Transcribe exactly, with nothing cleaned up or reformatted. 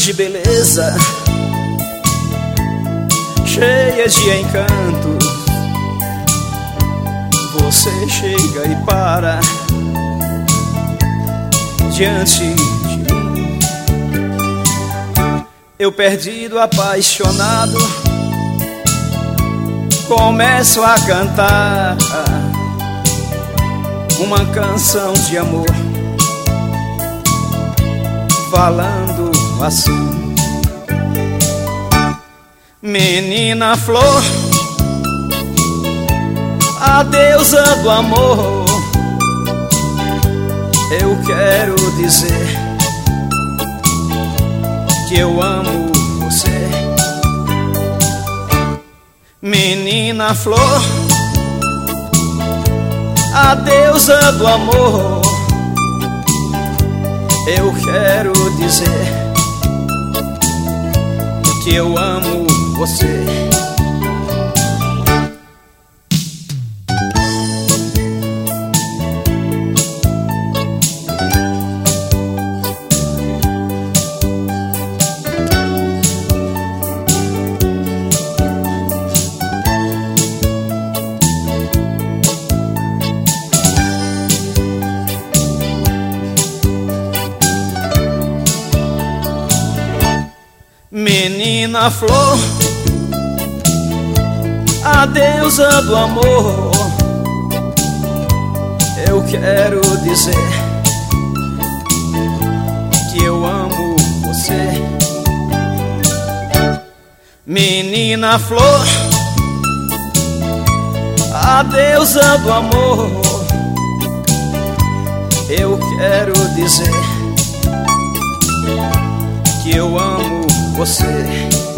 de beleza, cheias de encanto. Você chega e para diante de mim. Eu perdido, apaixonado, começo a cantar uma canção de amor, falando assim: menina flor, a deusa do amor, eu quero dizer que eu amo você. Menina flor, a deusa do amor, eu quero dizer que eu amo você. Menina flor, a deusa do amor, eu quero dizer que eu amo você. Menina flor, a deusa do amor, eu quero dizer que eu amo você.